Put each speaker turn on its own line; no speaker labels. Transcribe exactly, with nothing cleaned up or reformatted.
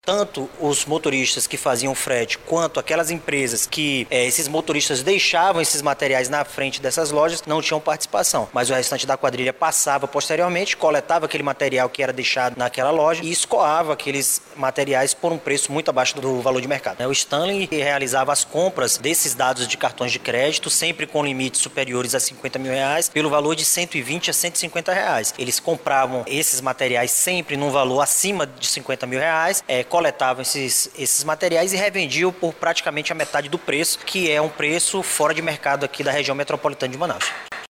tanto os motoristas que faziam frete, quanto aquelas empresas que é, esses motoristas deixavam esses materiais na frente dessas lojas, não tinham participação. Mas o restante da quadrilha passava posteriormente, coletava aquele material que era deixado naquela loja e escoava aqueles materiais por um preço muito abaixo do valor de mercado. O Stanley realizava as compras desses dados de cartões de crédito, sempre com limites superiores a cinquenta mil reais, pelo valor de cento e vinte a cento e cinquenta reais. Eles compravam esses materiais sempre num valor acima de cinquenta mil reais, é, coletavam esses, esses materiais e revendiam por praticamente a metade do preço, que é um preço fora de mercado aqui da região metropolitana de Manaus.